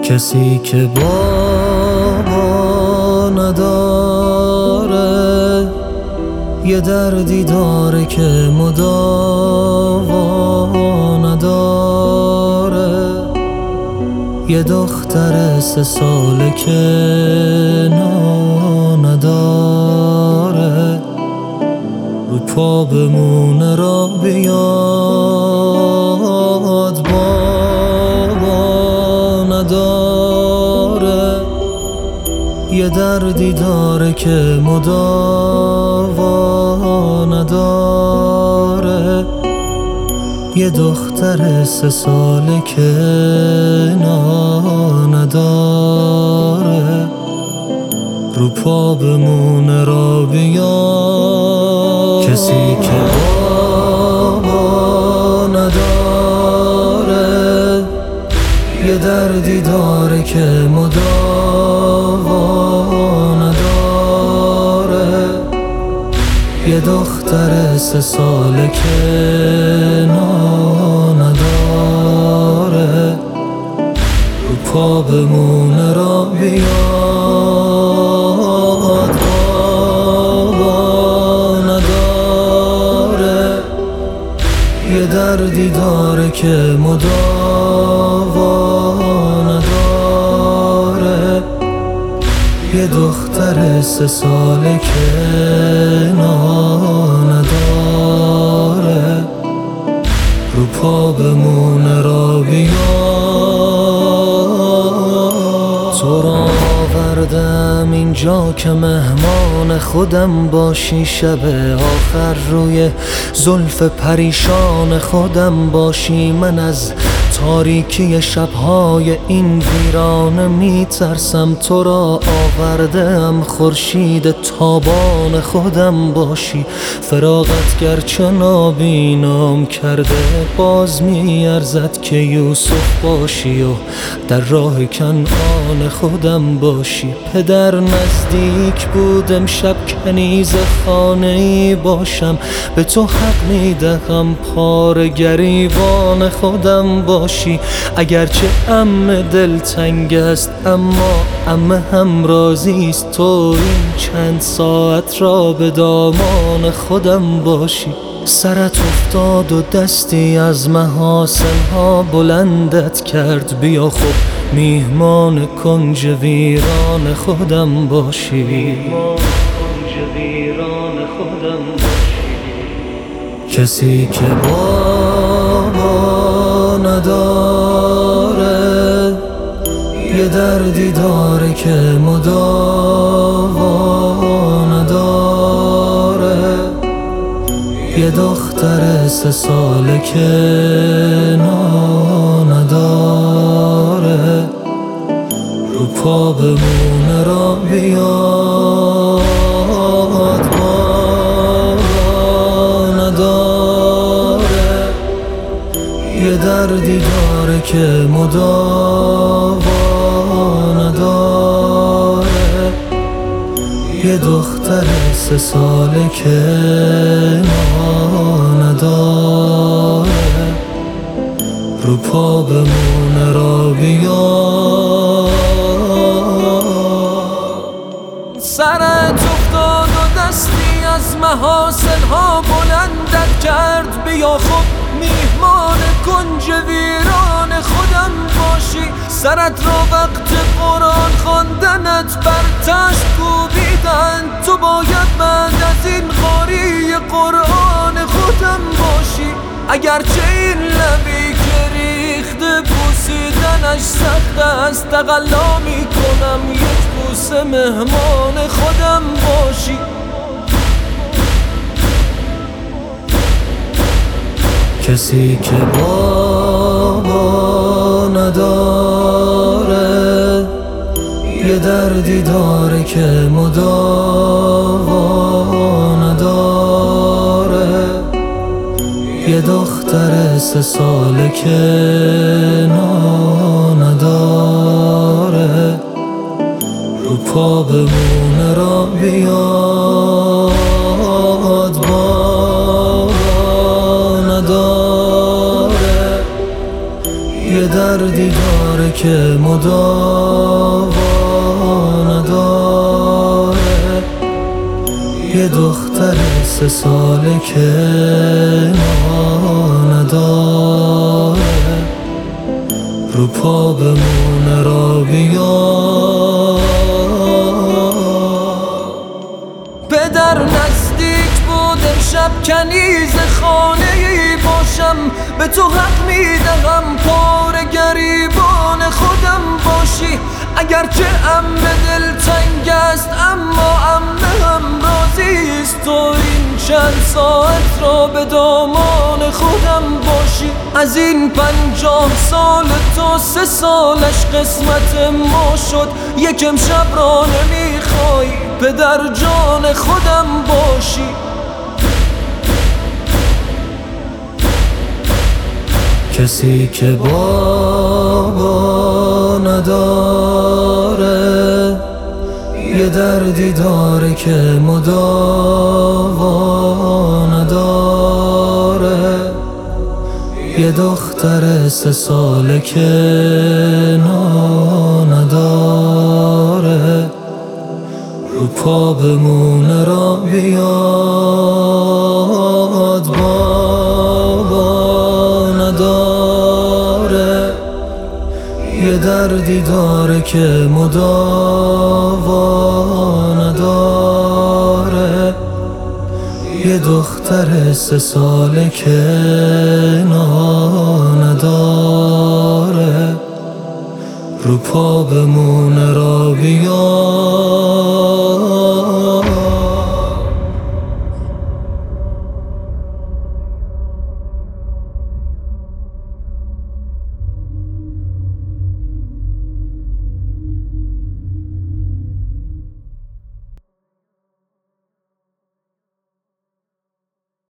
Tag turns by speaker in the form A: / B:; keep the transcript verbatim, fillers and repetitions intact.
A: کسی که بابا نداره، یه دردی داره که مداوا نداره. یه دختر سه ساله که نا نداره، رو پا بمونه را بیاد بابا نداره. یه دردی داره که مداوا نداره. یه دختر سه ساله که نا نداره، رو پا بمونه را بیاد. کسی که بابا نداره، یه دردی داره که مداوا نداره. یه دختر سه ساله که نا نداره، رو پا بمونه را بیاد. بابا نداره، یه دردی داره که مداوا نداره. یه دختر سه ساله که نا نداره، رو پا بمونه را بیاد. تو را آوردم اینجا که مهمان خودم باشی، شب آخر روی زلف پریشان خودم باشی. من از تاریکی شبهای این ویرانه میترسم، تو را آوردم خورشید تابان خودم باشی. فراقت گرچه نابینام کرده، باز میارزد که یوسف باشی و در راه کنعان خودم باشی. پدر نزدیک بود امشب کنیز خانه ای باشم، به تو حق میدهم پاره گریبان خودم باشی. اگرچه عمه دلتنگ است، اما عمه هم راضی است تو این چند ساعت را به دامان خودم باشی. سرت افتاد و دستی از محاسنها بلندت کرد، بیا خب میهمان کنج ویران خودم باشی. کسی که بابا نداره، یه دردی داره که مداوا نداره. یه دختر سه ساله که نا نداره، رو پا بمونه را بیاد. یه دردی داره که مداوا نداره. یه دختر سه ساله که نا نداره، رو پا بمونه را بیاد. سرت افتاد و دستی از محاسنها بلندت کرد، بیا خب میهمان کنج ویران خودم باشی. سرت را وقت قرآن خواندنت بر تشت کوبیدن، تو باید بعد از این قاری قرآن خودم باشی. اگرچه این لبی که ریخته بوسیدنش سخت است، تقلا میکنم یک بوسه مهمان خودم باشی. کسی که بابا نداره، یه دردی داره که مداوا نداره. یه دختر سه ساله که نا نداره، رو پا بمونه را بیاد. بابا نداره، یه دردی داره که مداوا نداره، یه دختر سه ساله که نا نداره، رو پا بمونه را بیا. پدر نزدیک بود امشب کنیز خانه ای باشم، به تو حق میدهم پاره گریبان خودم باشی. اگرچه ام به دل تنگ است اما امن هم راضیست، تو این چند ساعت را به دامان خودم باشی. از این پنجاه سال تو سه سالش قسمت ما شد، یک امشب را نمیخوای پدر جان خودم باشی. کسی که بابا نداره، یه دردی داره که مداوا نداره، یه دختر سه ساله که نا نداره، رو پا بمونه را بیاد. بابا نداره، یه دردی داره که مداوا نداره، یه دختر سه ساله که نا نداره، رو پا بمونه را بیاد.